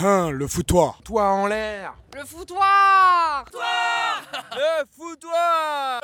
Le foutoir. Toi en l'air. Le foutoir. Le foutoir.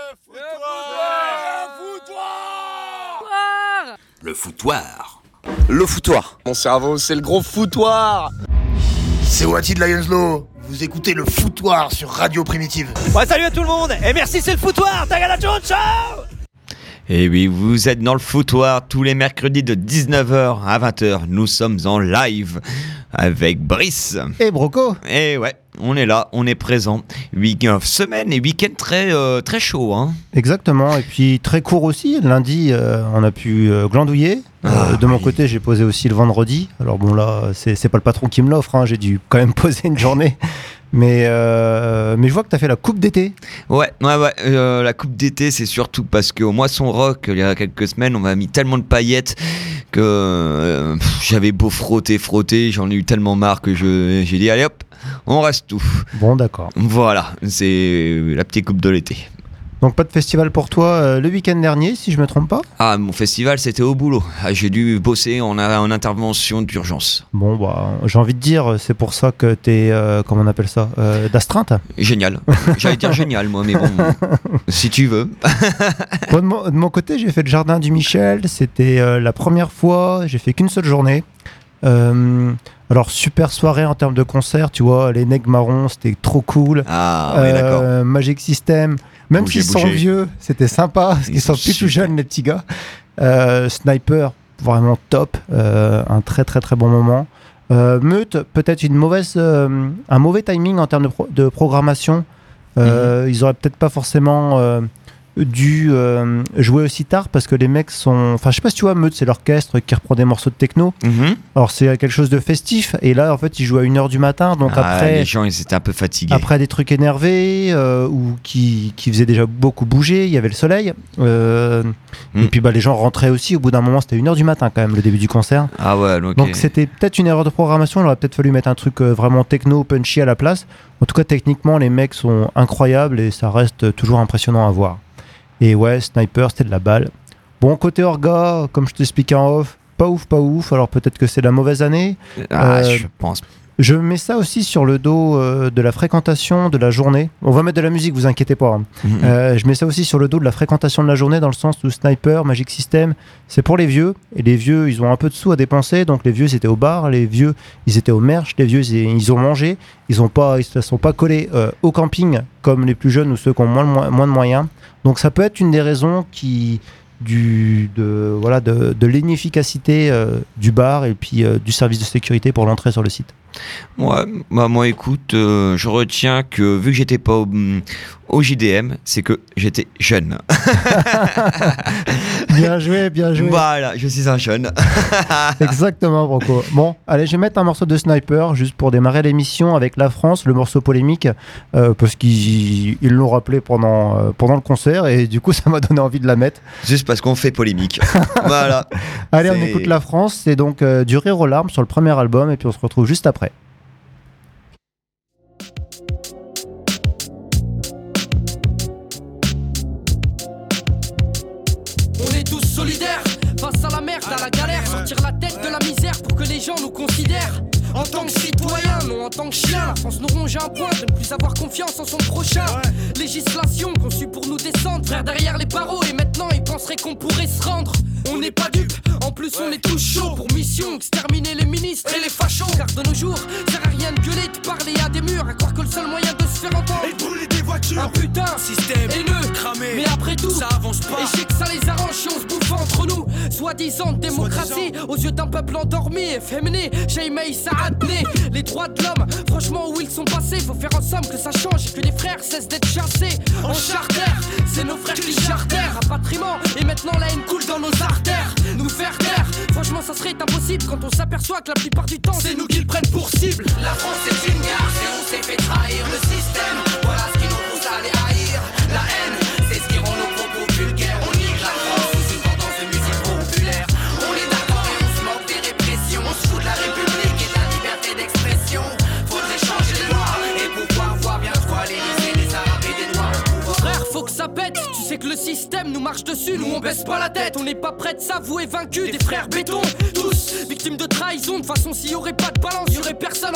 Le foutoir. Le foutoir. Mon cerveau, c'est le gros foutoir. C'est Wati de Lionslow. Vous écoutez le foutoir sur Radio Primitive. Ouais, salut à tout le monde. Et merci, c'est le foutoir. Tagala Jones Show. Et oui, vous êtes dans le foutoir tous les mercredis de 19h à 20h. Nous sommes en live avec Brice. Et Broco. Et ouais, on est là, on est présent. Semaine et week-end très chaud, hein. Exactement, et puis très court aussi. Lundi, on a pu glandouiller. De mon côté, j'ai posé aussi le vendredi. Alors bon, là, c'est pas le patron qui me l'offre, hein. J'ai dû quand même poser une journée. Mais je vois que tu as fait la coupe d'été. Ouais. La coupe d'été, c'est surtout parce qu'au Moisson Rock, il y a quelques semaines, on m'a mis tellement de paillettes que j'avais beau frotter, j'en ai eu tellement marre que j'ai dit allez hop, on reste tout. Bon, d'accord. Voilà, c'est la petite coupe de l'été. Donc pas de festival pour toi le week-end dernier, si je me trompe pas? Ah, mon festival, c'était au boulot. J'ai dû bosser en intervention d'urgence. Bon, bah, j'ai envie de dire, c'est pour ça que t'es, comment on appelle ça, d'astreinte? Génial. J'allais dire génial, moi, mais bon, si tu veux. Bon, de mon côté, j'ai fait le jardin du Michel. C'était la première fois, j'ai fait qu'une seule journée. Alors, super soirée en termes de concert, tu vois, les Nègres Marrons, c'était trop cool. Ah, oui, d'accord. Magic System. Même s'ils sont vieux, c'était sympa, parce qu'ils sont plus tout jeunes, les petits gars. Sniper, vraiment top. Un très très très bon moment. Meute, peut-être un mauvais timing en termes de programmation. Ils auraient peut-être pas forcément dû jouer aussi tard, parce que les mecs sont... Enfin, je sais pas si tu vois, Meute, c'est l'orchestre qui reprend des morceaux de techno. Alors, c'est quelque chose de festif. Et là, en fait, ils jouent à 1h du matin. Donc après... Les gens, ils étaient un peu fatigués. Après des trucs énervés ou qui faisaient déjà beaucoup bouger, il y avait le soleil. Et puis les gens rentraient aussi. Au bout d'un moment, c'était 1h du matin quand même, le début du concert. Ah ouais, okay. Donc c'était peut-être une erreur de programmation. Il aurait peut-être fallu mettre un truc vraiment techno, punchy à la place. En tout cas, techniquement, les mecs sont incroyables et ça reste toujours impressionnant à voir. Et ouais, Sniper, c'était de la balle. Bon, côté orga, comme je t'expliquais en off, pas ouf. Alors peut-être que c'est la mauvaise année. Je pense. Je mets ça aussi sur le dos de la fréquentation de la journée. On va mettre de la musique, vous inquiétez pas. Hein. Je mets ça aussi sur le dos de la fréquentation de la journée, dans le sens où Sniper, Magic System, c'est pour les vieux. Et les vieux, ils ont un peu de sous à dépenser. Donc les vieux, ils étaient au bar. Les vieux, ils étaient au merch. Les vieux, ils ont mangé. Ils se sont pas collés au camping comme les plus jeunes ou ceux qui ont moins de moyens. Donc ça peut être une des raisons de l'inefficacité du bar et puis du service de sécurité pour l'entrée sur le site. Ouais, moi écoute, je retiens que vu que j'étais pas au JDM, c'est que j'étais jeune. Bien joué. Voilà, je suis un jeune. Exactement, Broco. Bon, allez, je vais mettre un morceau de Sniper juste pour démarrer l'émission avec La France, le morceau polémique, parce qu'ils l'ont rappelé pendant le concert et du coup ça m'a donné envie de la mettre. Juste parce qu'on fait polémique. Voilà. Allez, on écoute La France, c'est donc du Rire aux larmes sur le premier album et puis on se retrouve juste après. Solidaire, face à la merde, à la galère, sortir la tête de la misère pour que les gens nous considèrent en tant que citoyens, non en tant que chiens. La France nous ronge à un point de ne plus avoir confiance en son prochain. Législation conçue pour nous descendre, frère derrière les barreaux. Et maintenant ils penseraient qu'on pourrait se rendre. On n'est pas dupes, en plus on est tous chauds pour mission exterminer les ministres et les fachos. Car de nos jours, sert à rien de gueuler, de parler à des murs, à croire que le seul moyen de se faire entendre Et de brûler des voitures. Un putain, Système haineux, cramé. mais après tout, ça avance pas. Et je sais que ça les arrange si on se bouffe entre nous. Soi-disant démocratie, aux yeux d'un peuple endormi, efféminé. Jaimei Saadné, les droits de l'homme, franchement où ils sont passés. Faut faire en somme que ça change et que les frères cessent d'être chassés en charter. C'est nos frères qui chartèrent, rapatriement. Et maintenant la haine coule dans nos artères. Nous faire taire, franchement ça serait impossible quand on s'aperçoit que la plupart du temps c'est nous qui le prennent pour cible. La France est une gare et on s'est fait trahir le système. Voilà ce qui nous pousse à les haïr. La haine, c'est ce qui rend nos propos vulgaires. On nique la France sous une tendance de musique populaire. On est d'accord et on se moque des répressions. On se fout de la République et de la liberté d'expression. Faudrait changer les lois et pouvoir voir bientôt à l'Élysée les Arabes et des Noirs. Frère, faut que ça pète. Tu sais que le système nous marche dessus. Nous on baisse pas la tête. On n'est pas prêts de s'avouer vaincus. Des frères béton, tous victimes de trahison. De façon s'il y aurait pas de balance, y aurait personne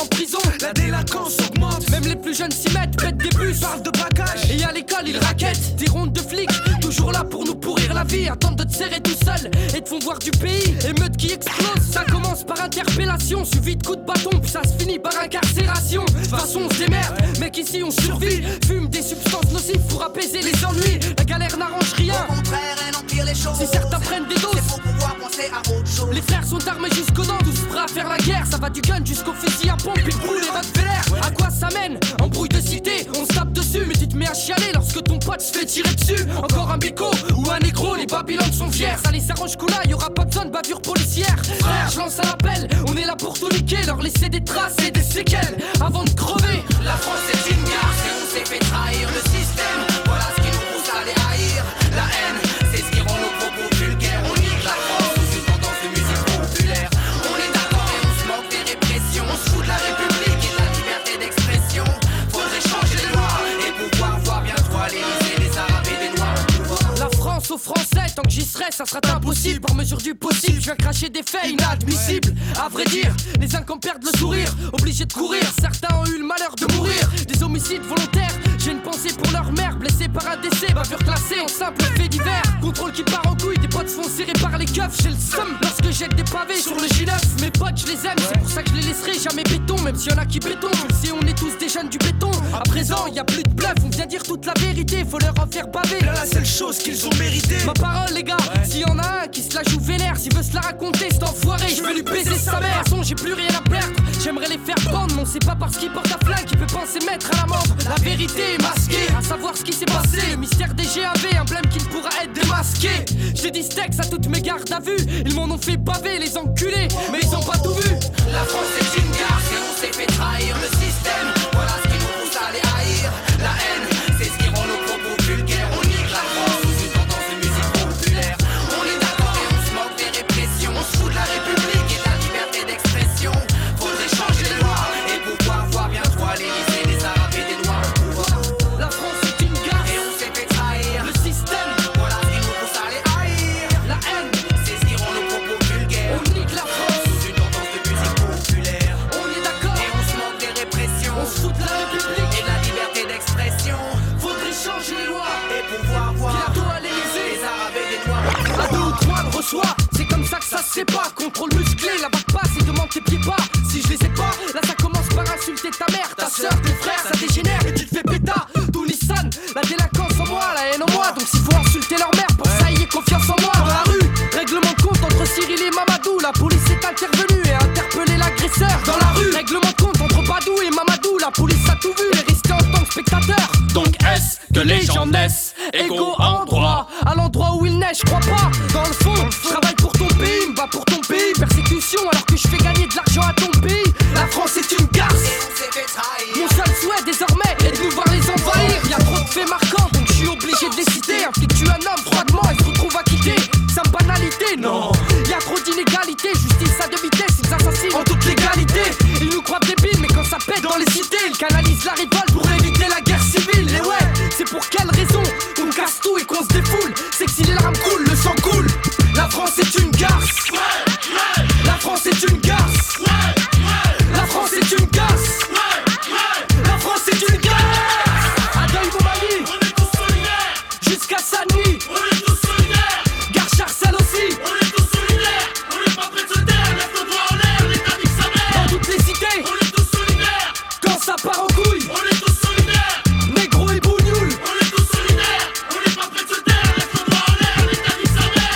en prison. La délinquance augmente. Même les plus jeunes s'y mettent, pètent des bus, Parle de braquage. et à l'école ils raquettent. Des rondes de flics, toujours là pour nous pourrir la vie. Attendent de te serrer tout seul et te font voir du pays. Émeute qui explose, ça commence par interpellation, suivi de coups de bâton, puis ça se finit par incarcération. De toute façon on se démerde, mec ici on survit. Fume des substances nocives pour apaiser les ennuis. La galère n'arrange rien, Au contraire, elle empire les choses. si certains prennent des doses. C'est pour pouvoir penser à autre chose. Les frères sont armés jusqu'aux dents, tous prêts à faire la guerre. Ça va du gun jusqu'au fusil à pompe, ils brûlent les Rottweiler. À quoi ça mène? Embrouille de cité, on se tape dessus, mais tu te mets à chialer lorsque ton pote se fait tirer dessus. Encore un bico ou un négro, les Babylons sont fiers. Ça les arrange coup là, y'aura pas besoin de bavure policière. Frère, je lance un appel, on est là pour tout niquer, leur laisser des traces et des séquelles avant de crever. La France est une garce et on s'est fait trahir le système. Voilà ce qui nous pousse à les haïr. La haine, c'est ce qui rend nos propos vulgaires. On nique la France sous une tendance de musique populaire. On est d'accord et on se moque des répressions. On se fout de la République et de la liberté d'expression. Faudrait changer les lois et pouvoir voir bientôt à l'Élysée les Arabes et des Noirs au pouvoir. La France aux Français, tant que j'y serai, ça sera impossible. Par mesure du possible, je viens cracher des faits inadmissibles. À vrai dire, les uns perdent le sourire, obligés de courir. Certains ont eu le malheur de mourir. Des homicides volontaires, j'ai une pensée pour leur mère. Blessée par un décès, bavure classée en simple fait divers. Contrôle qui part en couille, des potes se font serrer par les keufs. J'ai le seum lorsque jette des pavés sur le J9. Mes potes, je les aime, c'est pour ça que je les laisserai jamais béton. Même s'il y en a qui béton, tu le sais, on est tous des jeunes du béton. À présent, y a plus de bluff, on vient dire toute la vérité. Faut leur en faire baver. Là, la seule chose qu'ils ont mérité. Ma parole les gars, s'il y en a un qui se la joue vénère, s'il veut se la raconter, cet enfoiré, je vais lui baiser sa mère. De toute façon j'ai plus rien à perdre, j'aimerais les faire pendre. Non c'est pas parce qu'il porte un flingue qu'il peut penser mettre à l'amende. La vérité est masquée, à savoir ce qui s'est passé. Le mystère des GAV, emblème qui ne pourra être démasqué. J'ai dit steaks à toutes mes gardes à vue. Ils m'en ont fait baver les enculés, mais ils ont pas tout vu. La France est une garce et on s'est fait trahir le système. Voilà ce qui nous pousse à les haïr. La haine, c'est ce qui rend nos propos vulgaires. On nique la France sous une tendance de musique populaire. On est d'accord et on se moque des répressions. On se fout de la République et de la liberté d'expression. Faudrait changer les lois et pouvoir voir bientôt à l'Élysée les Arabes et des Noirs au pouvoir. La France est une garce Et on s'est fait trahir le système. Voilà ce qui nous pousse à les haïr. La haine, c'est ce qui rend nos propos vulgaires. on nique la France. Sous une tendance de musique populaire. On est d'accord, Et on se moque des répressions. on se fout de la République. Et de la liberté d'expression. Faudrait changer les lois. Et pouvoir voir Bientôt à l'Élysée. les Arabes et des Noirs. À deux ou trois, le reçoit, c'est comme ça que ça se fait pas. Contrôle musclé, la bague passe et demande tes pieds pas. Si je les ai pas, là ça commence par insulter ta mère, ta soeur, tes frères, ça dégénère et tu te fais péta. Tout Nissan, la délinquance en moi, la haine en moi. Donc s'il faut insulter leur mère, pour ça y est confiance en moi. Dans la rue, règlement de compte entre Cyril et Mamadou. La police est intervenue et a interpellé l'agresseur. Dans la rue, règlement de compte entre Badou et Mamadou. La police a tout vu et resté en tant que spectateur. Donc est-ce que les gens naissent égaux en droit? À l'endroit où il neige, je crois pas. Dans le fond, je travaille pour ton pays, me bats pour ton pays. Persécution alors que je fais gagner de l'argent à ton pays. La France est une garce. Et on s'est fait trahir. Mon seul souhait désormais est de nous voir les envahir. Y'a trop de faits marquants donc je suis obligé de les citer. Un flic tue un homme froidement et se retrouve acquitté. C'est une banalité, non. Y'a trop d'inégalités, justice à deux vitesses, ils assassinent en toute légalité. Ils nous croient débiles mais quand ça pète dans les cités, ils canalisent la révolte pour éviter la guerre civile. Et ouais, c'est pour quelle raison qu'on casse tout et qu'on se défoule? C'est que si les larmes coulent, le sang coule. La France est une garce. La France est une garce. La France est une garce. La France est une garce. À Deuil-Montmagny, On est tous solidaires, jusqu'à Saint-Denis, on est tous solidaires, Gare Charcel aussi. on est tous solidaires, on est pas prêts de se taire, lève ton doigt en l'air, l'État nique sa Dans mère. toutes les cités, On est tous solidaires, quand ça part en couille, on est tous solidaires, négro et bougnoul. on est tous solidaires, on est pas prêts de se taire, lève ton doigt en l'air, l'État nique sa mère.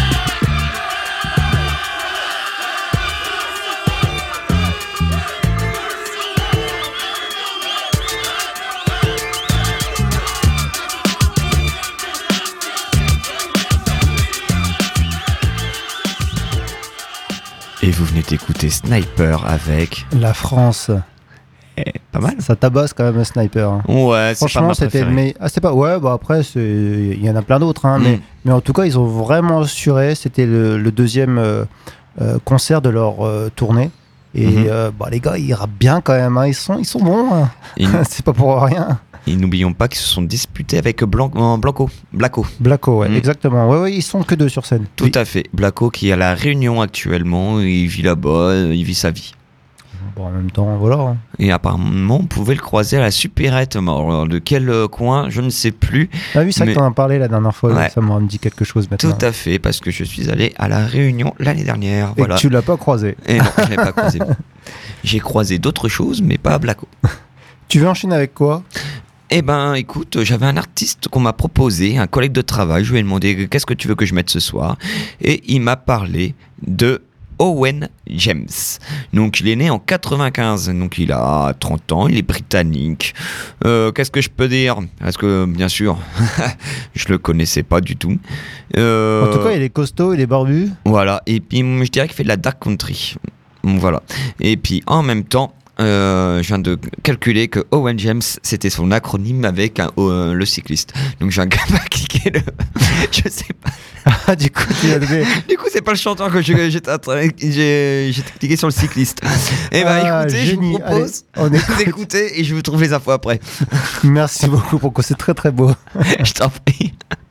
Et vous venez d'écouter Sniper avec. La France, Pas mal. ça tabasse quand même un Sniper. Hein. Ouais, c'est pas Franchement, ma c'était préférée. mais c'est pas ouais bah après il y en a plein d'autres hein, mais en tout cas ils ont vraiment assuré. C'était le deuxième concert de leur tournée et bah les gars ils rappent bien quand même hein. Ils sont bons hein. C'est pas pour rien. Et n'oublions pas qu'ils se sont disputés avec Blacko. Blacko ouais exactement ouais ils sont que deux sur scène. Tout à fait. Blacko qui est à la Réunion actuellement, il vit là-bas, il vit sa vie. Bon, en même temps, voilà. Et apparemment, on pouvait le croiser à la supérette. Alors, de quel coin, je ne sais plus. Ah oui, c'est vrai que t'en as parlé la dernière fois, Ouais. ça m'a dit quelque chose maintenant. Tout à fait, parce que je suis allé à La Réunion l'année dernière. Et que tu l'as pas croisé. Et non, je ne l'ai pas croisé. J'ai croisé d'autres choses, mais pas à Blaco. Tu veux enchaîner avec quoi? Eh ben, écoute, j'avais un artiste qu'on m'a proposé, un collègue de travail. Je lui ai demandé qu'est-ce que tu veux que je mette ce soir. Et il m'a parlé de Owen James. Donc, il est né en 95. Donc, il a 30 ans. Il est britannique. Qu'est-ce que je peux dire? Parce que, bien sûr, je le connaissais pas du tout. En tout cas, il est costaud, il est barbu. Voilà. Et puis, je dirais qu'il fait de la dark country. Voilà. Et puis, en même temps, je viens de calculer que Owen James, c'était son acronyme avec le cycliste. Donc j'ai un gars pas cliqué le... Je sais pas. Ah, du coup, tu as levé. Du coup, c'est pas le chanteur que j'ai cliqué sur le cycliste. Et bah écoutez, génie. je vous propose Allez, on d'écouter et je vous trouve les infos après. Merci beaucoup pour que c'est très très beau. Je t'en prie.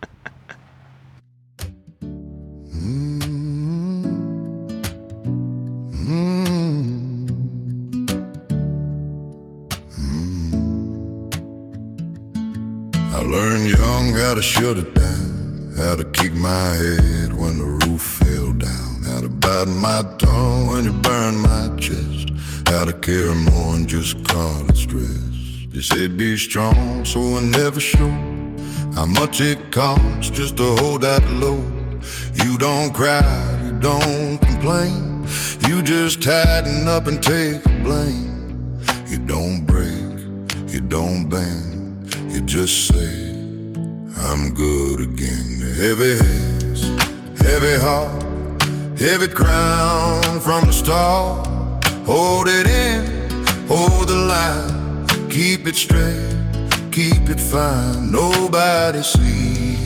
I learned young how to shut it down, how to kick my head when the roof fell down, how to bite my tongue when it burned my chest, how to carry more than just constant stress. They said be strong, so I never show how much it costs just to hold that load. You don't cry, you don't complain, you just tighten up and take the blame. You don't break, you don't bend, you just say, I'm good again. Heavy heads, heavy heart, heavy crown from the start. Hold it in, hold the line, keep it straight, keep it fine. Nobody sees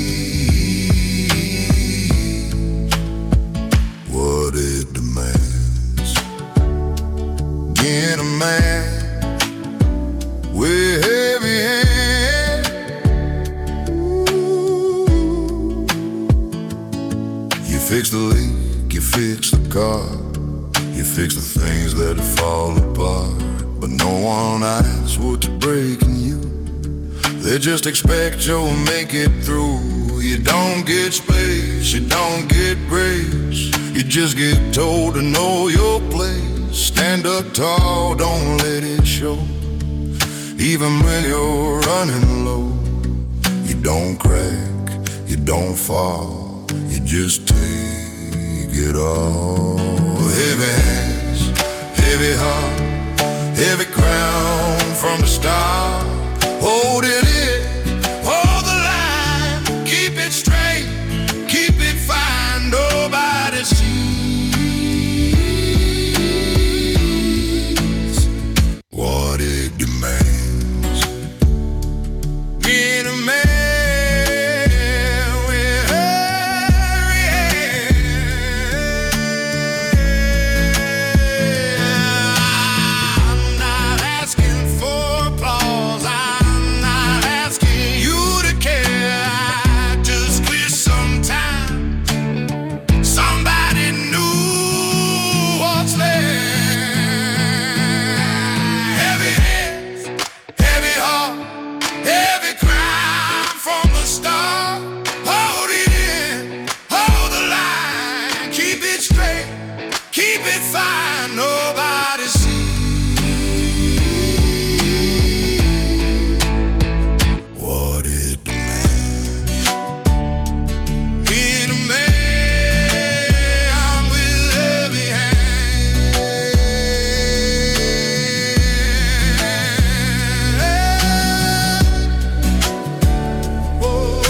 what it demands. Get a man with heavy hands. You fix the leak, you fix the car, you fix the things that fall apart. But no one asks what's breaking you. They just expect you'll make it through. You don't get space, you don't get grace, you just get told to know your place. Stand up tall, don't let it show. Even when you're running low, you don't crack, you don't fall, you just take it all. Heavy hands, heavy heart, heavy crown from the start. Hold it in, hold the line, keep it straight, keep it fine. Nobody sees what it demands. Get a man with hairy hands. I'm not asking for applause, I'm not asking you to care. I just wish sometime somebody knew what's there. Heavy hands, heavy heart, heavy crown from the start. Hold it in, hold the line, keep it straight, keep it fine. Nobody sees what it demands. In a man with heavy hands.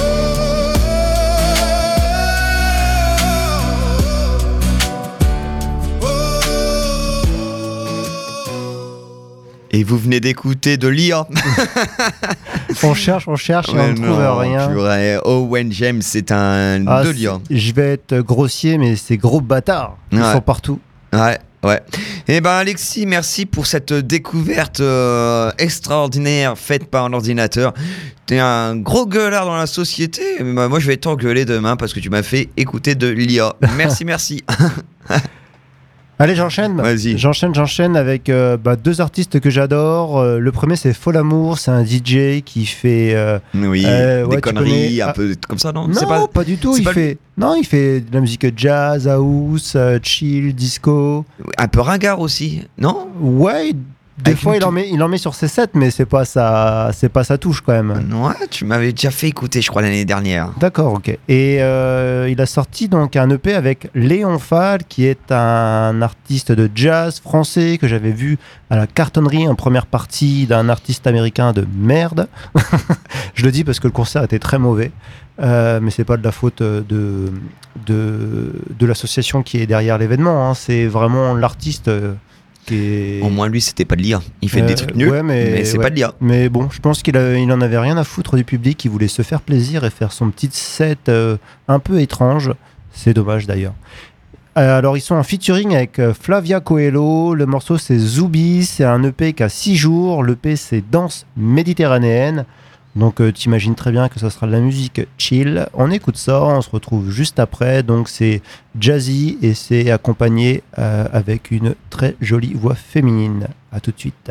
Et vous venez d'écouter de l'IA. On cherche et on ne trouve rien. Purée. Owen James, c'est un Ah, de l'IA. je vais être grossier, mais c'est gros bâtards. Ils Ouais. sont partout. Ouais. Eh ben Alexis, merci pour cette découverte extraordinaire faite par un ordinateur. T'es un gros gueulard dans la société. Bah, moi, je vais t'engueuler demain parce que tu m'as fait écouter de l'IA. Merci. Allez, j'enchaîne. Vas-y. J'enchaîne avec deux artistes que j'adore. Le premier, c'est Folamour. C'est un DJ qui fait des conneries un peu comme ça, non? Non, pas du tout. Il fait de la musique jazz, house, chill, disco. Un peu ringard aussi, non? Ouais. Des fois, il en met sur ses sets, mais c'est pas sa touche quand même. Ouais, tu m'avais déjà fait écouter, je crois, l'année dernière. D'accord, ok. Et il a sorti donc un EP avec Léon Fall, qui est un artiste de jazz français que j'avais vu à la cartonnerie en première partie d'un artiste américain de merde. Je le dis parce que le concert était très mauvais, mais c'est pas de la faute de l'association qui est derrière l'événement. Hein. C'est vraiment l'artiste. Au moins lui c'était pas de l'IA, il fait des trucs nuls, mais c'est pas de l'IA. Mais bon, je pense qu'il en avait rien à foutre du public, il voulait se faire plaisir et faire son petit set un peu étrange, c'est dommage d'ailleurs. Alors ils sont en featuring avec Flavia Coelho, le morceau c'est Zoubi, c'est un EP qui a 6 jours, l'EP c'est Danse méditerranéenne. Donc t'imagines très bien que ça sera de la musique chill. On écoute ça, on se retrouve juste après. Donc c'est jazzy et c'est accompagné avec une très jolie voix féminine. À tout de suite.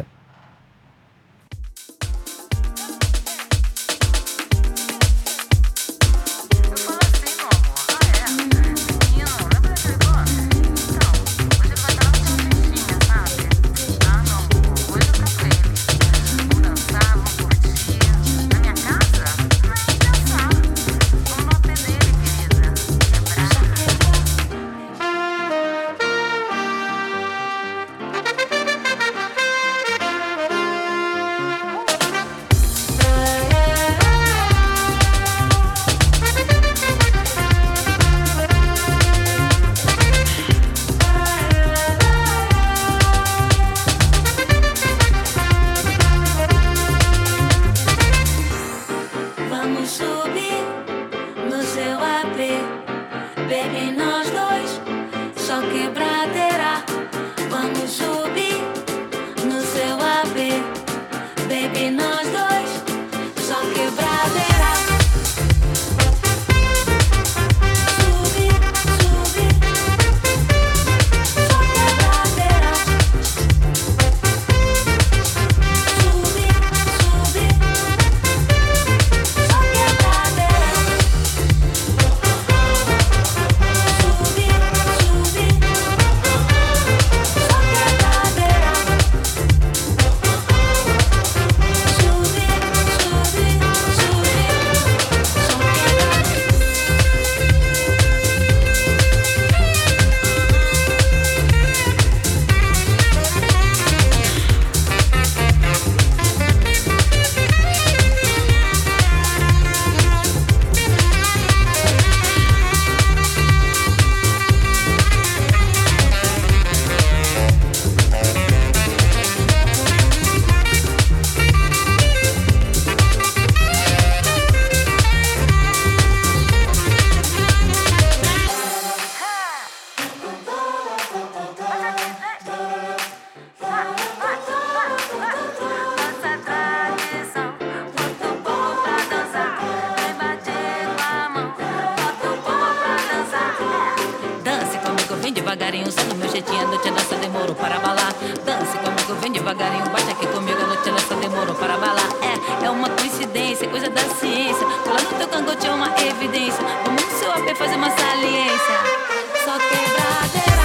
devagarinho, sendo meu jeitinho, a noite nossa demorou para balar. Dance comigo, vem devagarinho, bate aqui comigo, a noite nossa demorou para balar. É uma coincidência, coisa da ciência. Colar no teu cangote é uma evidência. Vamos no seu AP fazer uma saliência. Só quebradeira.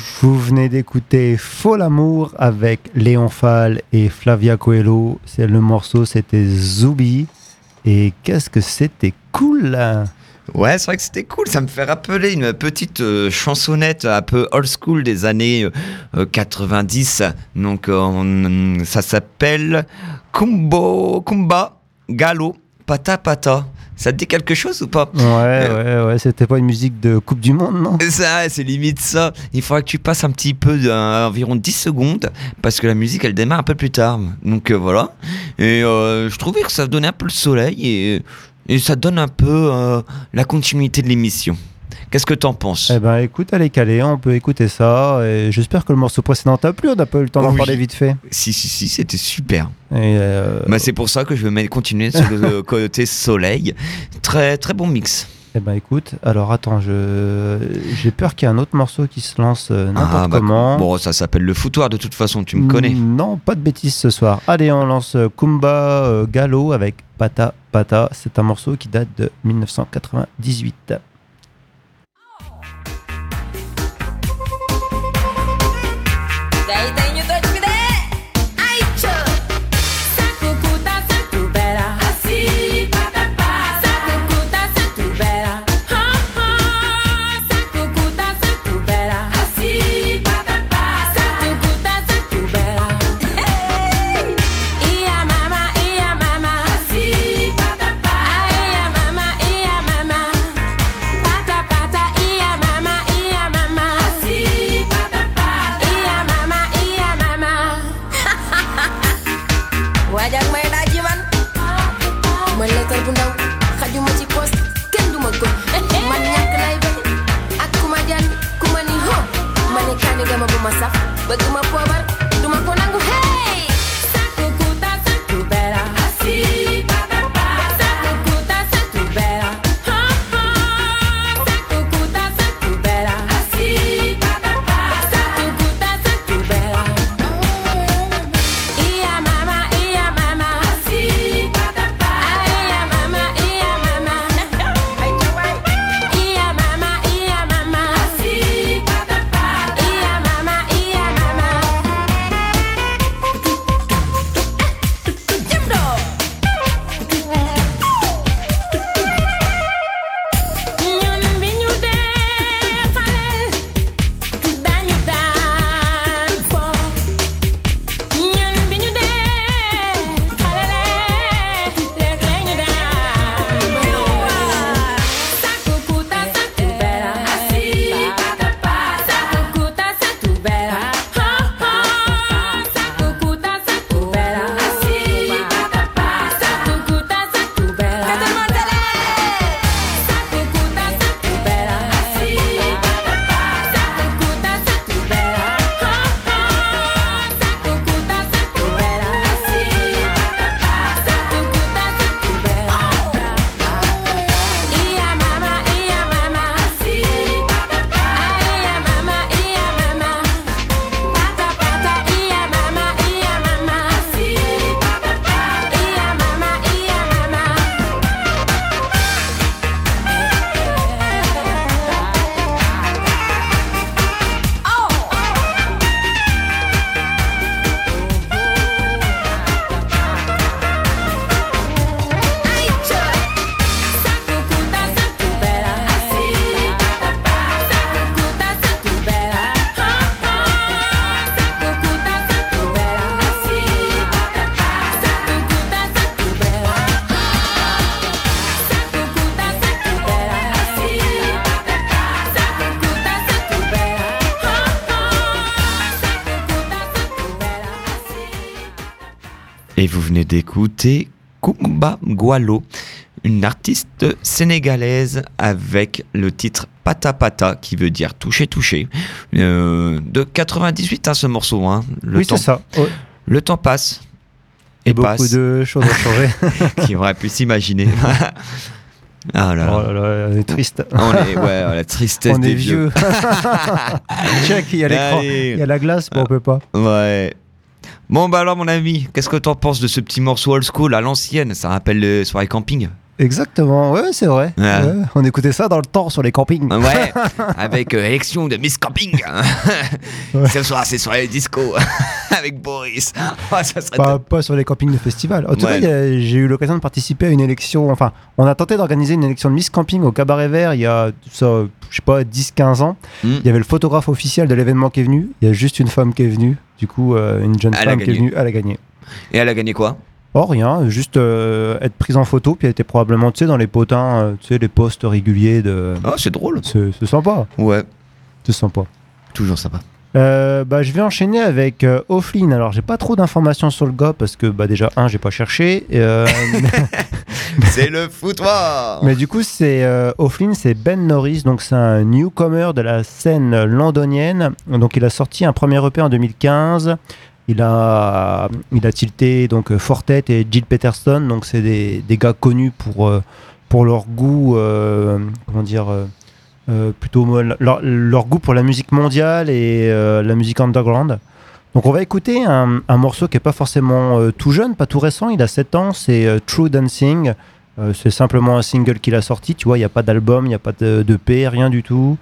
Vous venez d'écouter Faux l'amour avec Léon Fall et Flavia Coelho. C'est le morceau, c'était Zoubi. Et qu'est-ce que c'était cool là. Ouais, c'est vrai que c'était cool. Ça me fait rappeler une petite chansonnette un peu old school des années 90. Donc, ça s'appelle Kumba Galo Pata Pata. Ça te dit quelque chose ou pas? Ouais, c'était pas une musique de Coupe du Monde, non? Ça, c'est limite ça. Il faudra que tu passes un petit peu, environ 10 secondes, parce que la musique, elle démarre un peu plus tard. Donc voilà. Et je trouvais que ça donnait un peu le soleil et ça donne un peu la continuité de l'émission. Qu'est-ce que t'en penses? Eh ben écoute, elle est calée, on peut écouter ça. Et j'espère que le morceau précédent t'a plu, on n'a pas eu le temps d'en parler vite fait. Si, c'était super. C'est pour ça que je vais continuer sur le côté soleil. Très, très bon mix. Eh ben écoute, alors attends, j'ai peur qu'il y ait un autre morceau qui se lance n'importe comment. Bon, ça s'appelle le foutoir de toute façon, tu me connais. Non, pas de bêtises ce soir. Allez, on lance Kumba Galo avec Pata Pata. C'est un morceau qui date de 1998. Et vous venez d'écouter Kumba Galo, une artiste sénégalaise avec le titre Pata Pata, qui veut dire toucher, toucher. De 98, ce morceau. Oui, c'est ça. Ouais. Le temps passe. Et beaucoup de choses ont changé. Qui aurait pu s'imaginer. Ah là là. Oh là là, on est triste. La tristesse des vieux. Check, il y a l'écran, il y a la glace, on peut pas. Ouais. Bon alors mon ami, qu'est-ce que t'en penses de ce petit morceau old school à l'ancienne? Ça rappelle les soirées camping? Exactement, ouais, c'est vrai. Ouais. Ouais, on écoutait ça dans le temps sur les campings. Ouais, avec élection de Miss Camping. Ouais. Ce soir, c'est sur les discos avec Boris. Oh, ça serait Pas sur les campings de festival. En tout Ouais. cas, j'ai eu l'occasion de participer à une élection. Enfin, on a tenté d'organiser une élection de Miss Camping au Cabaret Vert il y a, ça, je sais pas, 10-15 ans. Il y avait le photographe officiel de l'événement qui est venu. Il y a juste une femme qui est venue. Du coup, une jeune Elle a femme qui est gagné. venue, elle a gagné. Et elle a gagné quoi? Oh, rien, juste être prise en photo, puis elle était probablement, tu sais, dans les potins, tu sais, les posts réguliers de. Oh, c'est drôle. C'est sympa. Ouais. C'est sympa. Toujours sympa. Je vais enchaîner avec Offline. Alors, j'ai pas trop d'informations sur le gars parce que, déjà, j'ai pas cherché. C'est le foutoir. Mais du coup, c'est Offline, c'est Ben Norris, donc c'est un newcomer de la scène londonienne. Donc, il a sorti un premier EP en 2015. Il a tilté donc Fortet et Jill Peterson, donc c'est des gars connus pour leur goût, plutôt leur goût pour la musique mondiale et la musique underground. Donc on va écouter un morceau qui est pas forcément tout jeune, pas tout récent, il a 7 ans, c'est True Dancing. C'est simplement un single qu'il a sorti, tu vois, il n'y a pas d'album, il n'y a pas de EP, rien du tout.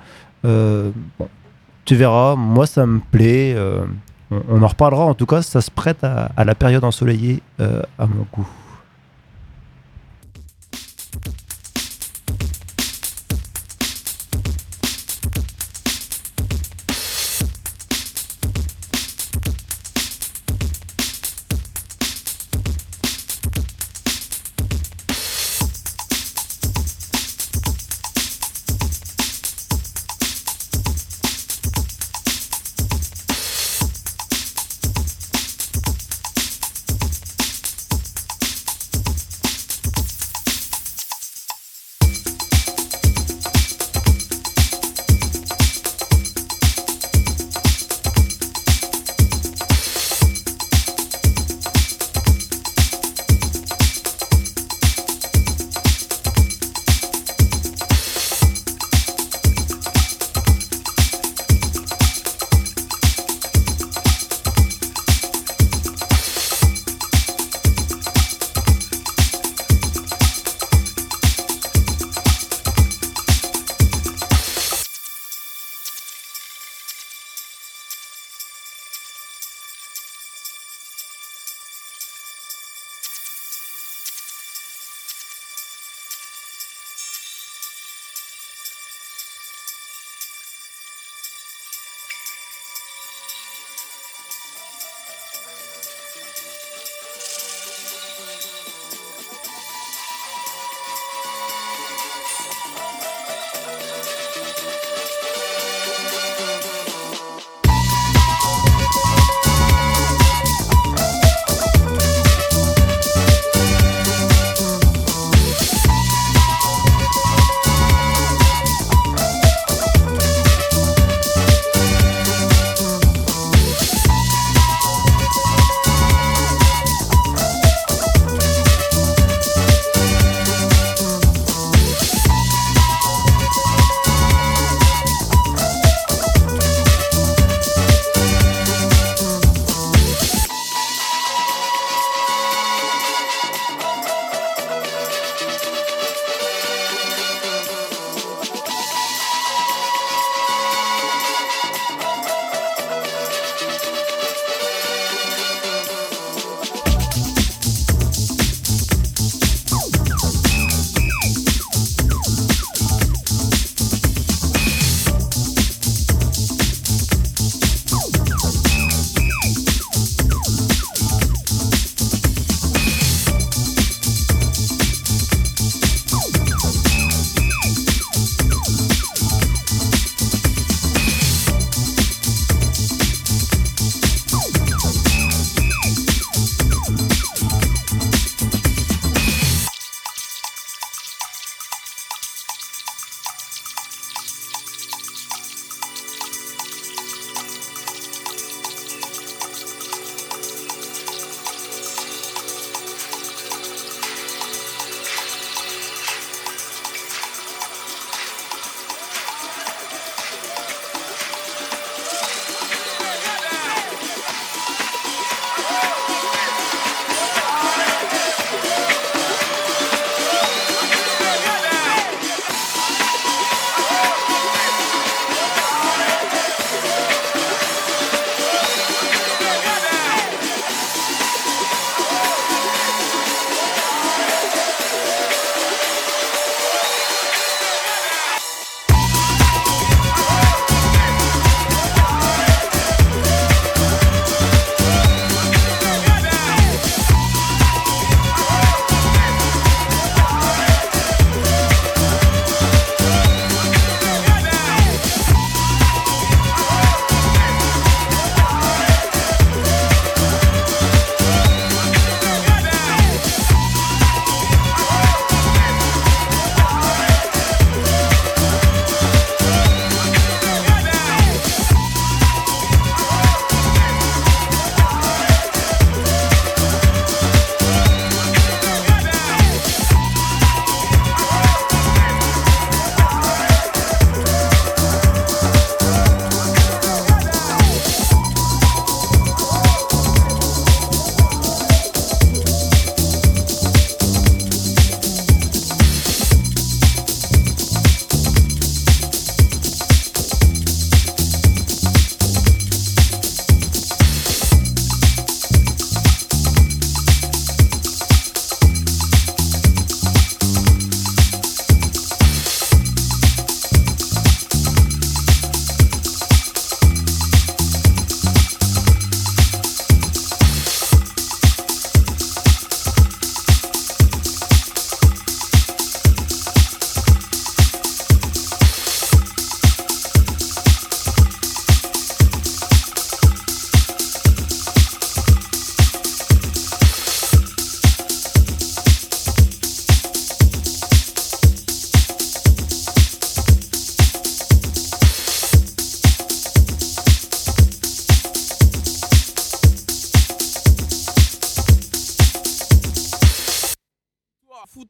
Tu verras, moi ça me plaît. On en reparlera, en tout cas, ça se prête à la période ensoleillée, à mon goût.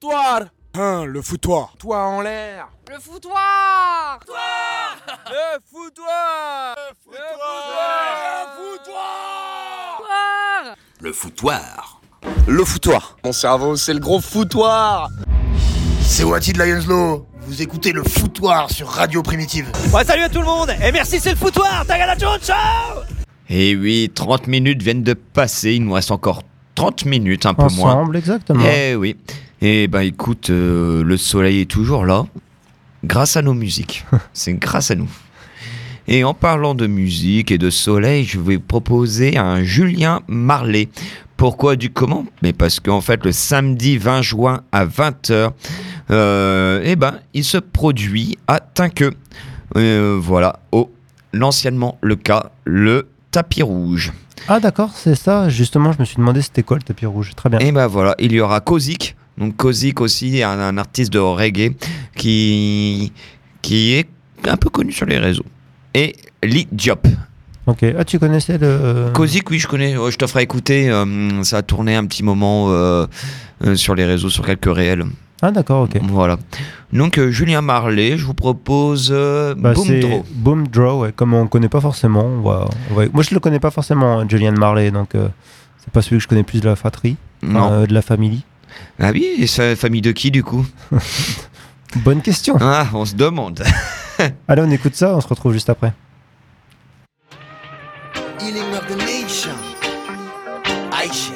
foutoir. Le foutoir. Toi en l'air. Le foutoir. Le foutoir. Le foutoir. Le foutoir. Mon cerveau, c'est le gros foutoir. C'est Wati de Lionslow. Vous écoutez le foutoir sur Radio Primitive. Ouais, salut à tout le monde. Et merci, c'est le foutoir. Tagala Jones, ciao. Et oui, 30 minutes viennent de passer. Il nous reste encore 30 minutes, un peu moins. Ensemble, exactement. Eh oui. Et bah écoute, le soleil est toujours là. Grâce à nos musiques. C'est grâce à nous. Et en parlant de musique et de soleil, je vais proposer un Julien Marley. Pourquoi du comment ? Mais parce qu'en fait, le samedi 20 juin à 20h, il se produit à Tinqueux. Voilà, l'anciennement le cas, le tapis rouge. Ah d'accord, c'est ça. Justement, je me suis demandé c'était quoi le tapis rouge. Très bien. Et ben voilà, il y aura Kozik. Donc Kozik aussi, un artiste de reggae qui est un peu connu sur les réseaux. Et Lee Diop. Ok. Ah, tu connaissais le... Kozik, oui, je connais. Je te ferai écouter. Ça a tourné un petit moment sur les réseaux, sur quelques réels. Ah d'accord, ok. Voilà. Donc Julien Marley, je vous propose Boom Draw. Boom Draw, ouais, comme on ne connaît pas forcément. Moi je le connais pas forcément, Julien Marley, donc c'est pas celui que je connais plus de la fratrie, de la famille. Ah oui, et c'est la famille de qui du coup? Bonne question. Ah, on se demande. Allez, on écoute ça, on se retrouve juste après. Healing of the nation. Aïchens.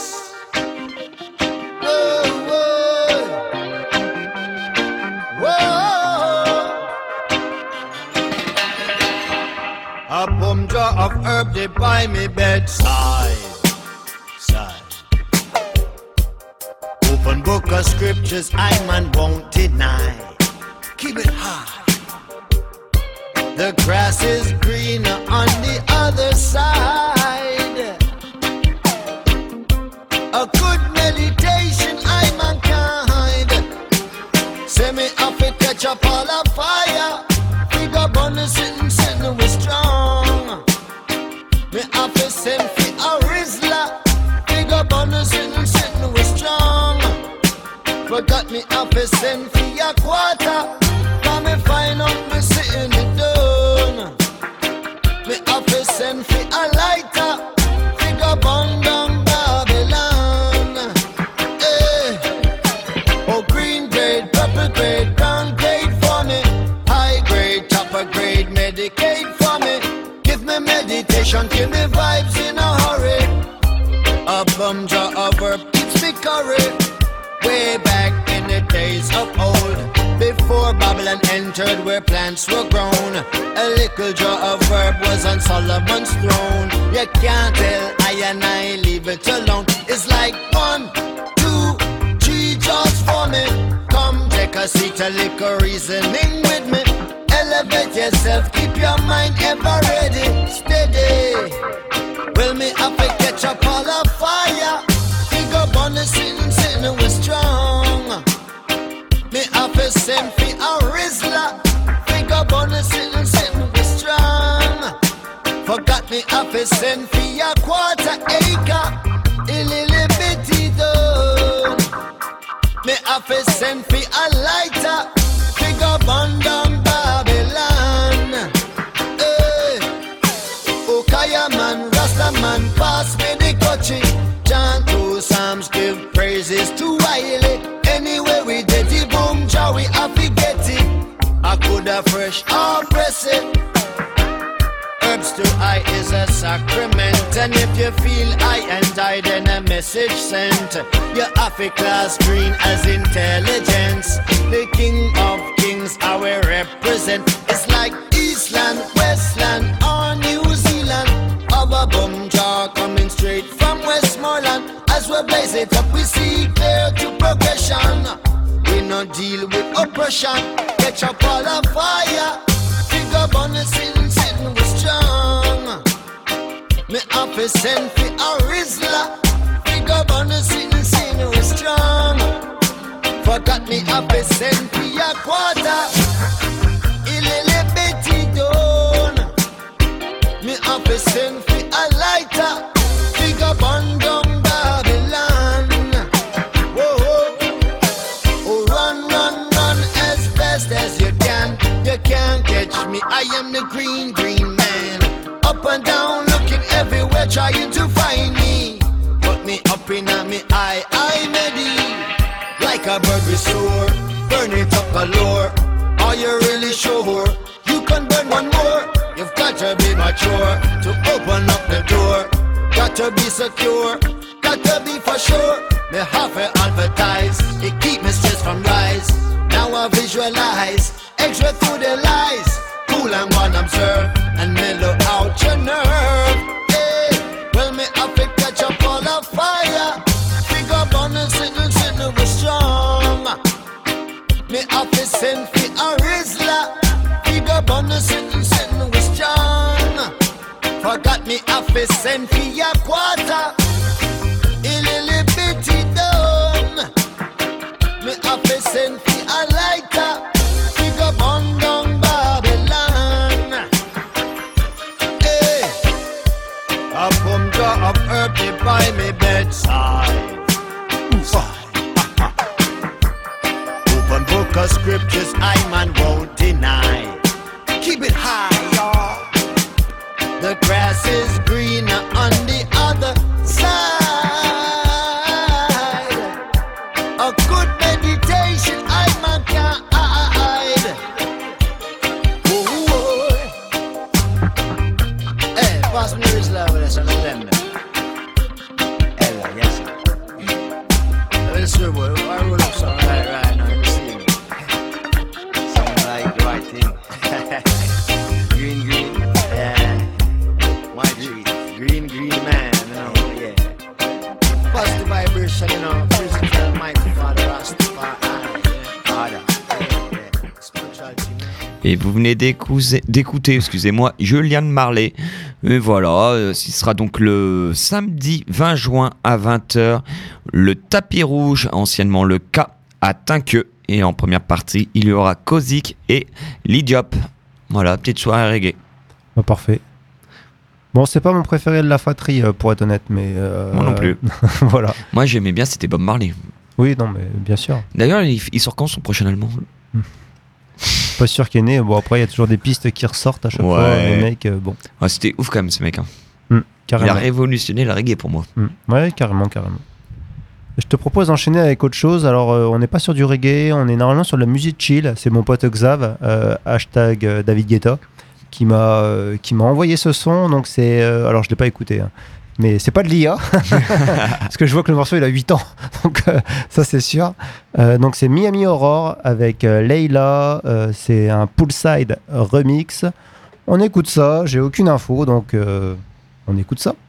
A boom jar of herb they by me bedside. Open book of scriptures I man won't deny. Keep it high. The grass is greener on the other side. A good meditation I mankind. Say me up it catch up all a fire. Figure bonus sitting with strong. Me up it send fi a Rizla. Figure bonus sitting with strong. Forgot me up it send fi a quarter. Come me find out me sitting it down. Me up it send fi a lighter. Figure bun down Babylon. Hey. Oh, green grade, purple grade, brown grade for me. High grade, topper grade, Medicaid for me. Give me meditation, give me vibes in a hurry. A bum jar of herb keeps me curry. Way back in the days of old, before Babylon entered where plants were grown, a little jar of herb was on Solomon's throne. You can't tell I leave it alone. It's like 1, 2, 3 jars for me. Come take a seat, a little reasoning with me. Elevate yourself, keep your mind ever ready, steady. Will me up and catch up all a fire. Figure bonus sitting with strong. Me up a send fi a Rizla. Figure bonus sitting with strong. Forgot me up a send fi a quarter acre. A little bitty done. Me up a send fi a lighter. Figure bun down Babylon. Hey. Okaya man, Rasta man, pass me the coaching. Chant 2 psalms, give praises to Wiley. Anyway we did the boom jar, we happy get it. I coulda fresh or press it. Herbs to I is a sacrament. And if you feel I and I, then a message sent. Your happy class green as intelligence. The king of kings I will represent. It's like Eastland, Westland or New Zealand. Our boom jar coming straight from Westmoreland. As we blaze it up, we see clear to progression. We no deal with oppression. Catch up all a fire. Figure bonus sitting with strong. Me up a send fi a Rizla. Figure bonus sitting with strong. Forgot me up a send fi a quarter. Ilele betty done. Me up a send fi a lighter. Figure bun down Babylon. Whoa, whoa. am the green, green man. Up and down, looking everywhere, trying to find me. Put me up in me eye, Medi. Like a bird with soar, burn it up galore. Are you really sure? You can burn one more. You've got to be mature to open up the door. Got to be secure, got to be for sure. Me have to advertise, it keep me stress from rise. Now I visualize, extra through the lies. Cool and one observe, and mellow out your nerve. Hey, well me have to catch up all the fire. Pick up on the sitting was strong. Me have to send for a Rizla. Pick up on the sitting was strong. Forgot me have to send for a quarter. A little bitty done. Me have to send for a lighter. Pick up on down Babylon. Hey, I come draw up herb by me bedside. Open book of scriptures I man won't deny. Keep it high, y'all. The grass is greener on the other side. A good meditation I man can't hide. Whoa. Hey, pass me this love with us on November. Hello, yes sir. Sir, boy, I roll up something right now, you see me. Sound like the right thing. Green, green, yeah. White tree, green, green man, you know, yeah. Positive vibration, you know, physical, mighty Father, Rastafari, Father, yeah. Spirituality, man. Et vous venez d'écouter, excusez-moi, Julian Marley. Et voilà, ce sera donc le samedi 20 juin à 20h, le tapis rouge, anciennement le K, à Tinqueux. Et en première partie, il y aura Kozik et Lidiop. Voilà, petite soirée reggae. Oh, parfait. Bon, c'est pas mon préféré de la fratrie, pour être honnête, mais... Moi non plus. Voilà. Moi, j'aimais bien, c'était Bob Marley. Oui, non, mais bien sûr. D'ailleurs, il sort quand son prochain album ? Pas sûr qu'il est né. Bon, après, il y a toujours des pistes qui ressortent à chaque fois. Les mecs, bon. Ouais, c'était ouf quand même, ce mec. Hein. Carrément. Il a révolutionné la reggae pour moi. Ouais, carrément. Je te propose d'enchaîner avec autre chose. Alors, on n'est pas sur du reggae, on est normalement sur de la musique chill. C'est mon pote Xav, hashtag David Guetta, qui m'a envoyé ce son. Donc, c'est. Alors, je ne l'ai pas écouté. Hein. Mais c'est pas de l'IA, parce que je vois que le morceau il a 8 ans, donc ça c'est sûr. Donc c'est Miami Aurore avec Layla, c'est un poolside remix. On écoute ça, j'ai aucune info, donc on écoute ça.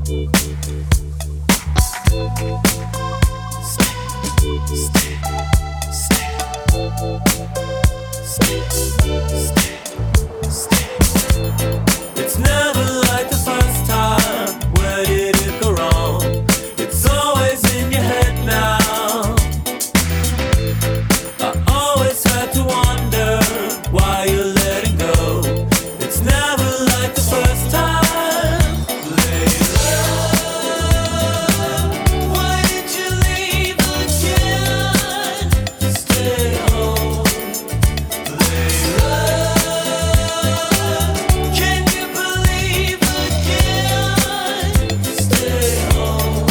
It's never like the first time. Where did it go wrong? It's always in your head now. I always had to wonder why you're letting go. It's never like the first time. Layla, why did you leave again? Stay home. Layla, can you believe again? Stay home.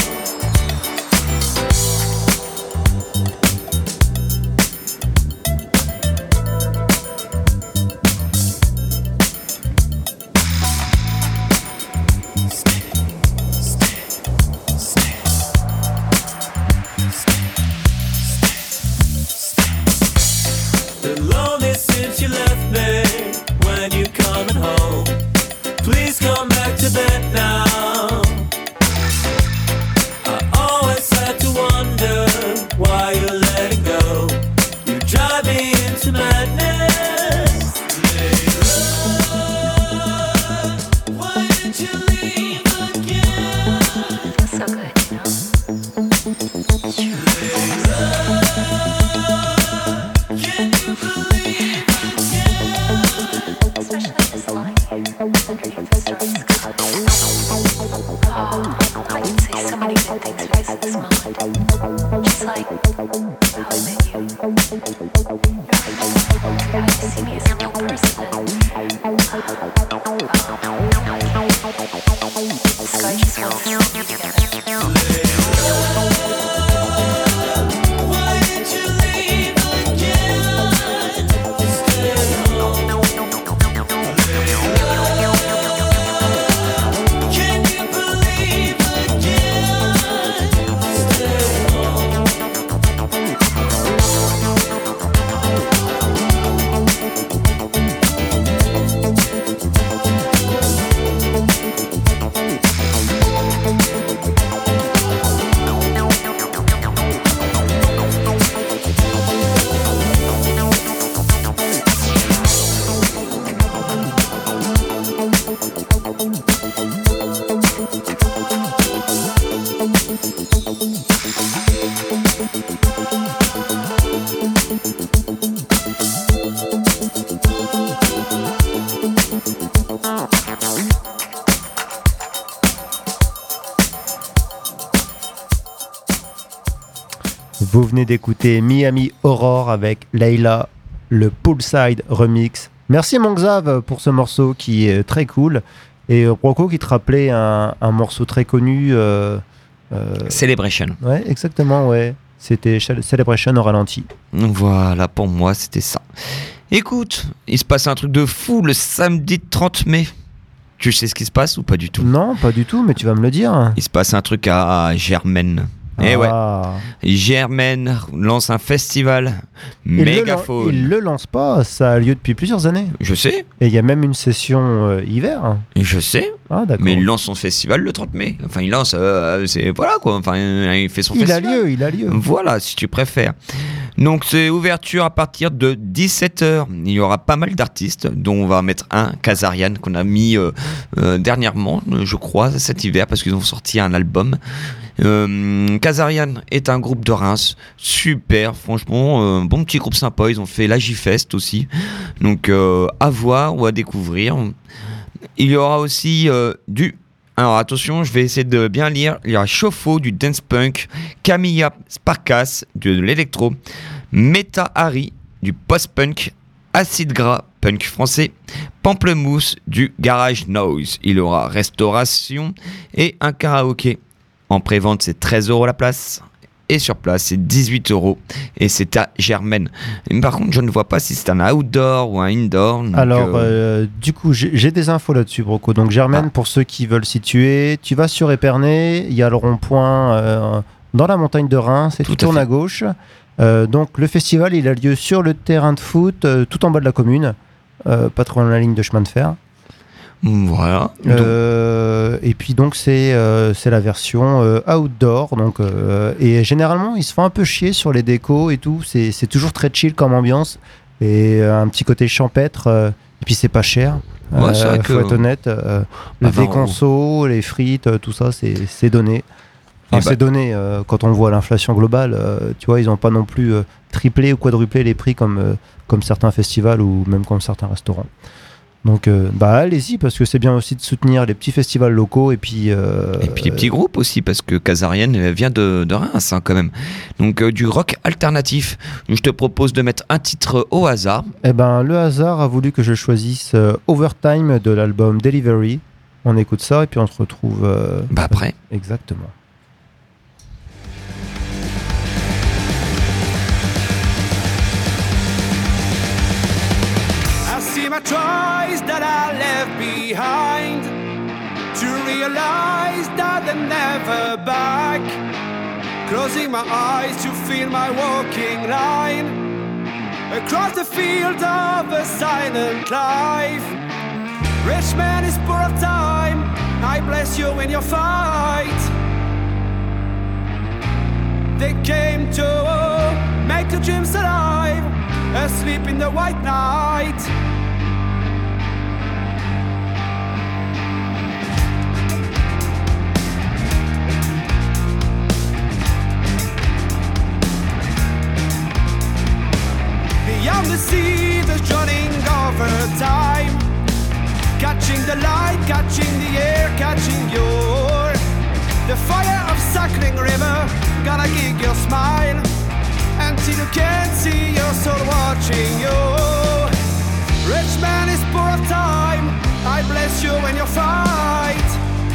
Been lonely since you left me. When you coming home? Please come back to bed now. I always had to wonder why you're letting go. You drive me into madness. Layla, why did you leave again? Feels so good, you know. Layla, can you believe again? Especially this line under your voice. I can say so many good things right at this moment. Just like how I met you. How you see me as a real person. Sky just wants to see you together. Why did you leave again? Stay home. Can you believe again? Stay home. Vous venez d'écouter Miami Aurore avec Layla, le Poolside Remix. Merci mon Xav pour ce morceau qui est très cool. Et Rocco qui te rappelait un morceau très connu. Celebration. Ouais, exactement, ouais. C'était Celebration au ralenti. Voilà, pour moi, c'était ça. Écoute, il se passe un truc de fou le samedi 30 mai. Tu sais ce qui se passe ou pas du tout? Non, pas du tout, mais tu vas me le dire. Il se passe un truc à Germaine. Et ouais, Germaine lance un festival mégaphone. Il le lance pas, ça a lieu depuis plusieurs années. Je sais. Et il y a même une session hiver. Je sais. Ah, d'accord. Mais il lance son festival le 30 mai. Enfin, il lance, c'est voilà quoi. Enfin, il fait son festival. Il a lieu. Voilà, si tu préfères. Donc, c'est ouverture à partir de 17h. Il y aura pas mal d'artistes, dont on va mettre un, Kazarian, qu'on a mis dernièrement, je crois, cet hiver, parce qu'ils ont sorti un album. Kazarian est un groupe de Reims, super, franchement, bon petit groupe sympa. Ils ont fait la J-Fest aussi, donc à voir ou à découvrir. Il y aura aussi alors attention, je vais essayer de bien lire. Il y aura Chauffe-eau du dance punk, Camilla Sparkas de l'électro, Meta Harry du post-punk, Acide Gras punk français, Pamplemousse du garage noise. Il y aura restauration et un karaoké. En pré-vente, c'est 13€ la place. Et sur place, c'est 18€. Et c'est à Germaine. Mais par contre, je ne vois pas si c'est un outdoor ou un indoor. Donc alors, du coup, j'ai des infos là-dessus, Broco. Donc, Germaine, pour ceux qui veulent situer, tu vas sur Épernay. Il y a le rond-point dans la montagne de Reims. Et tu tournes à gauche. Donc, le festival, il a lieu sur le terrain de foot, tout en bas de la commune. Pas trop loin de la ligne de chemin de fer. Voilà. Et puis donc c'est la version outdoor. Donc, et généralement, ils se font un peu chier sur les décos et tout. C'est toujours très chill comme ambiance. Et un petit côté champêtre. Et puis c'est pas cher. Ouais, c'est vrai faut être honnête. Le déconso, les frites, tout ça, c'est donné. Enfin, c'est donné quand on voit l'inflation globale. Tu vois, ils n'ont pas non plus triplé ou quadruplé les prix comme certains festivals ou même comme certains restaurants. Donc, allez-y, parce que c'est bien aussi de soutenir les petits festivals locaux et puis les petits groupes aussi, parce que Casarienne vient de Reims quand même. Donc du rock alternatif. Je te propose de mettre un titre au hasard. Eh ben, le hasard a voulu que je choisisse Overtime de l'album Delivery. On écoute ça et puis on se retrouve après. Exactement. My choice that I left behind, to realize that they're never back. Closing my eyes to feel my walking line across the field of a silent life. Rich man is poor of time, I bless you in your fight. They came to make the dreams alive, asleep in the white night. Beyond the sea, there's running over time. Catching the light, catching the air, catching your. The fire of suckling river, gonna gig your smile. Until you can't see your soul watching you. Rich man is poor of time, I bless you in your fight.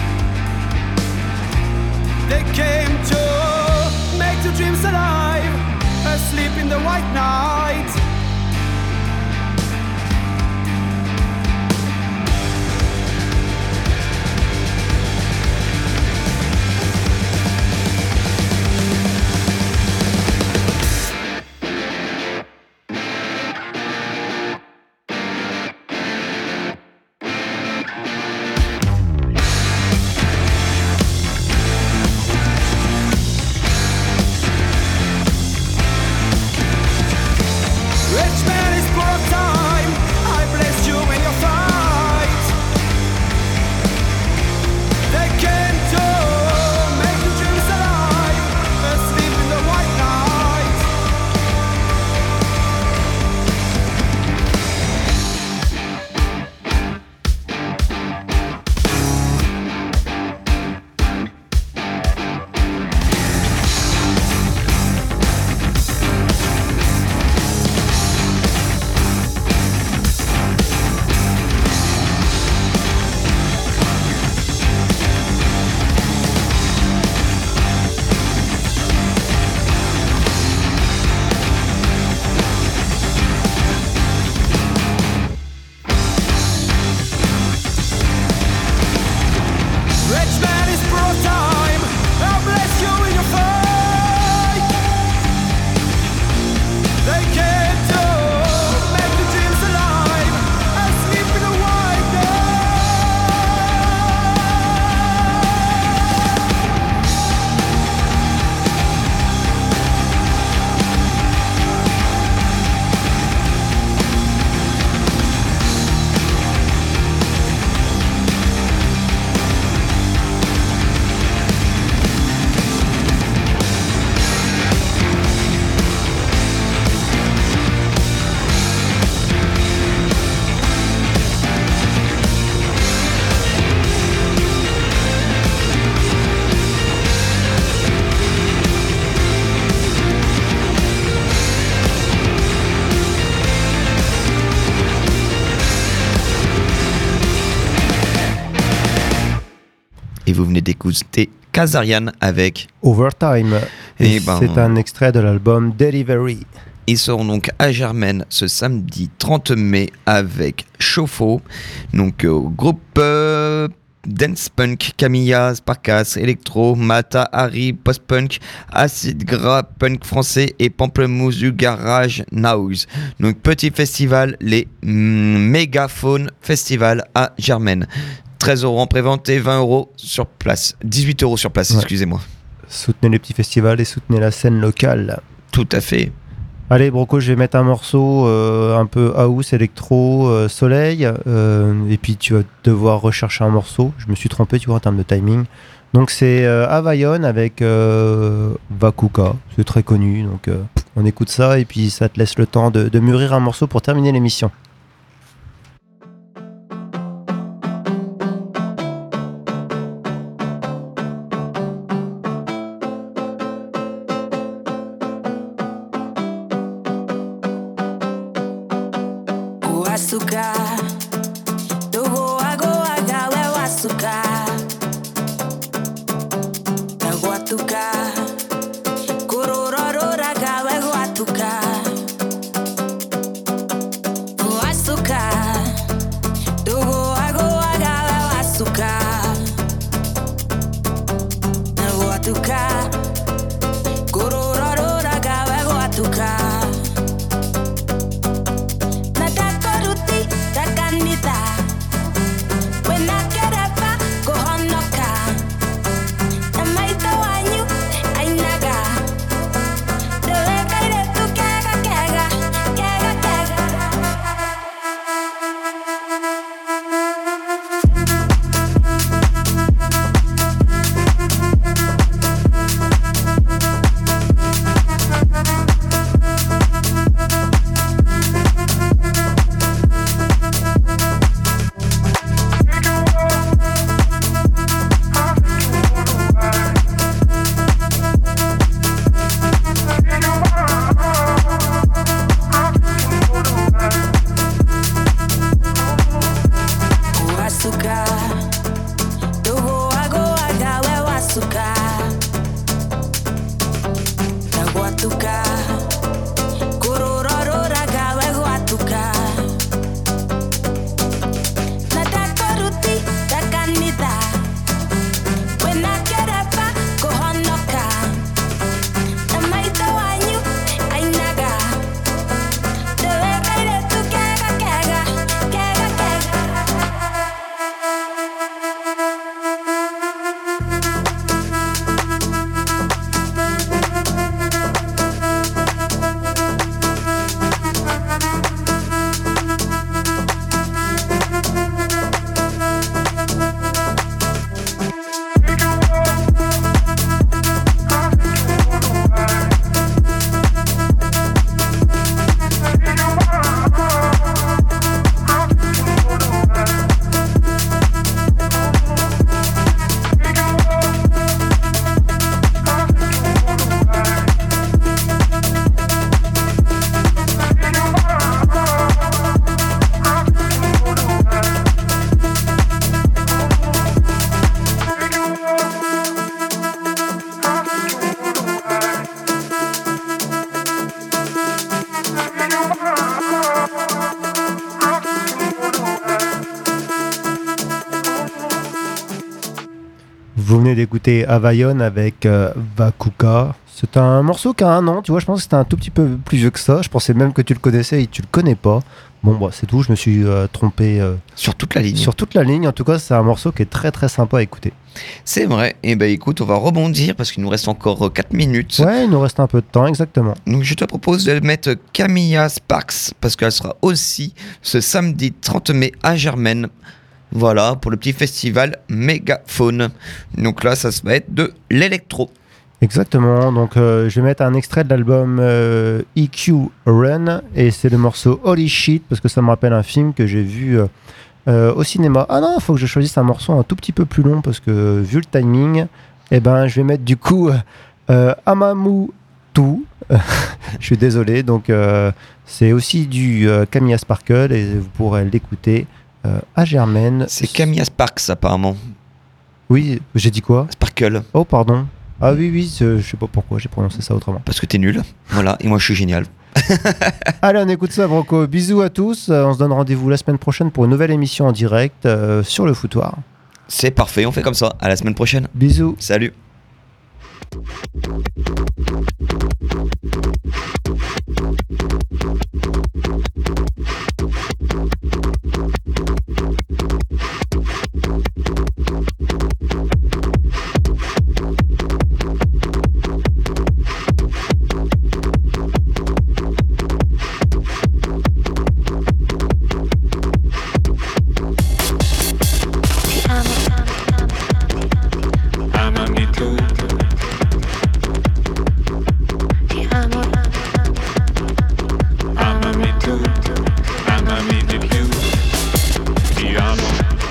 They came to make the dreams alive, asleep in the white night. Et vous venez d'écouter Casarian avec Overtime. Et c'est un extrait de l'album Delivery. Ils seront donc à Germaine ce samedi 30 mai avec Chauffe-eau, donc groupe dance punk, Camilla, Sparkas, Electro, Mata, Harry, post-punk, acid gras, punk français et pamplemousse du garage Noise. Donc petit festival, les Mégaphone Festival à Germaine. 13 € en prévente et 20 € sur place. 18 € sur place, excusez-moi. Soutenez les petits festivals et soutenez la scène locale. Tout à fait. Allez Broco, je vais mettre un morceau un peu house, électro, soleil, et puis tu vas devoir rechercher un morceau. Je me suis trompé, tu vois, en termes de timing. Donc c'est Havaillon avec Vakuka, c'est très connu, donc on écoute ça et puis ça te laisse le temps de mûrir un morceau pour terminer l'émission. Vous venez d'écouter Havaillon avec Vakuka. C'est un morceau qui a un an, tu vois, je pense que c'était un tout petit peu plus vieux que ça. Je pensais même que tu le connaissais et tu le connais pas. Bon, bah, c'est tout, je me suis trompé. Sur toute la ligne. Sur toute la ligne, en tout cas, c'est un morceau qui est très très sympa à écouter. C'est vrai, et ben écoute, on va rebondir parce qu'il nous reste encore 4 minutes. Ouais, il nous reste un peu de temps, exactement. Donc je te propose de mettre Camilla Sparks parce qu'elle sera aussi ce samedi 30 mai à Germaine. Voilà, pour le petit festival Mégaphone. Donc là, ça va être de l'électro. Exactement, donc je vais mettre un extrait de l'album EQ Run et c'est le morceau Holy Shit parce que ça me rappelle un film que j'ai vu au cinéma. Ah non, il faut que je choisisse un morceau un tout petit peu plus long parce que vu le timing, eh ben, je vais mettre du coup Amamu Tu. Je suis désolé, donc c'est aussi du Camilla Sparkle et vous pourrez l'écouter à Germaine. C'est Camilla Sparks apparemment. Oui, j'ai dit quoi? Sparkle. Oh pardon. Ah oui, je sais pas pourquoi j'ai prononcé ça autrement. Parce que t'es nul, voilà, et moi je suis génial. Allez, on écoute ça, Broco. Bisous à tous, on se donne rendez-vous la semaine prochaine pour une nouvelle émission en direct sur le foutoir. C'est parfait, on fait comme ça. À la semaine prochaine. Bisous. Salut. Amami tu, amami tu, amami di più. Ti amo,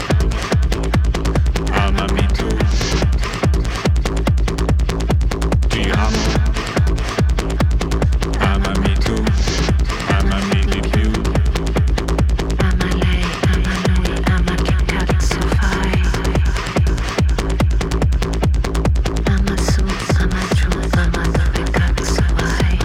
amami tu. Ti amo, amami tu, amami di più. Ama lei, ama lui, ama che cazzo fai? Ama su, ama giù, ama dove cazzo vai?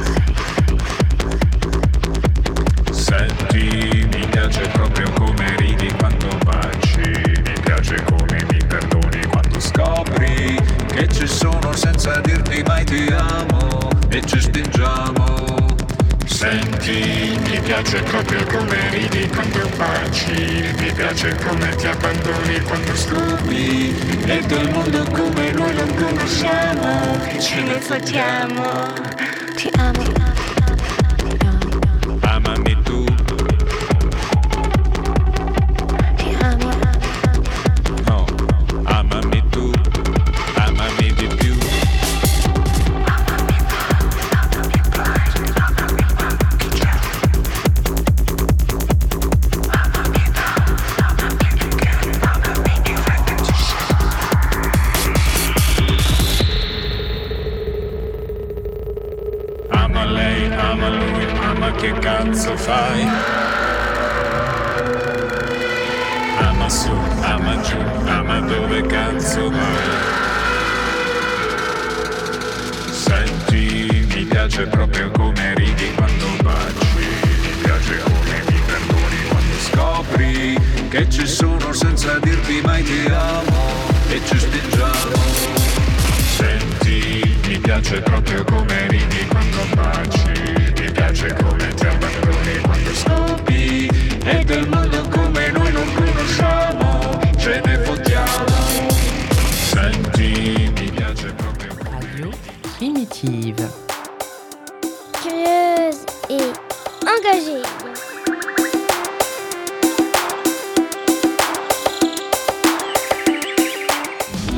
Senti, mi piace proprio come ridi quando baci, mi piace come mi perdoni quando scopri che ci sono senza dirti mai ti amo e ci spingiamo. Senti, mi piace proprio come ridi quando baci, mi piace come ti abbandoni quando scopi e del mondo come noi non conosciamo, ce ne fottiamo. Ti amo, Amami tu, ti amo, no, amami tu, amami di più. Ama lei, ama lui, ama che cazzo fai? Ama su, ama giù, ama dove cazzo vai? Senti, mi piace proprio come ridi quando baci, mi piace come mi perdoni quando scopri che ci sono senza dirti mai ti amo e ci spingiamo. Senti, mi piace proprio come ridi quando baci, mi piace come ti abbandoni quando scopi e del mondo come noi non conosciamo, ce ne fottiamo. Senti, mi piace proprio Radio Primitive.